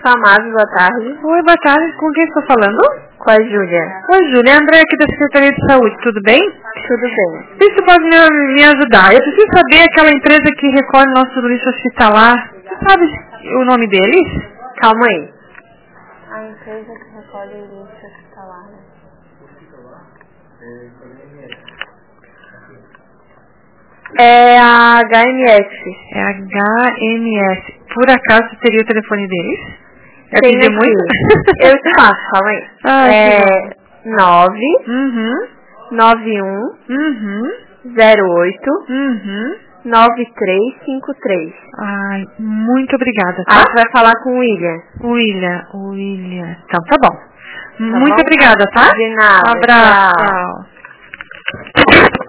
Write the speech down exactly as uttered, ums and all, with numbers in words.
Famados, boa tarde. Oi, boa tarde. Com quem estou falando? Com a Júlia. Oi, Júlia. André aqui da Secretaria de Saúde. Tudo bem? Tudo bem. Se você pode me, me ajudar. Eu preciso saber aquela empresa que recolhe nosso lixo hospitalar. Você sabe o nome deles? Calma aí. A empresa que recolhe o lixo hospitalar. É a H M S. É a H M S. Por acaso teria o telefone deles? Eu Tem aqui. Muito? Eu te passo, calma aí. Ah, é nove Uhum. nove um Uhum. zero oito Uhum. nove três cinco três. Ai, muito obrigada, tá? Aí você vai falar com o William. William, William. Então tá bom. Tá muito bom? obrigada, tá? De nada. Um abraço. Tchau. Tchau.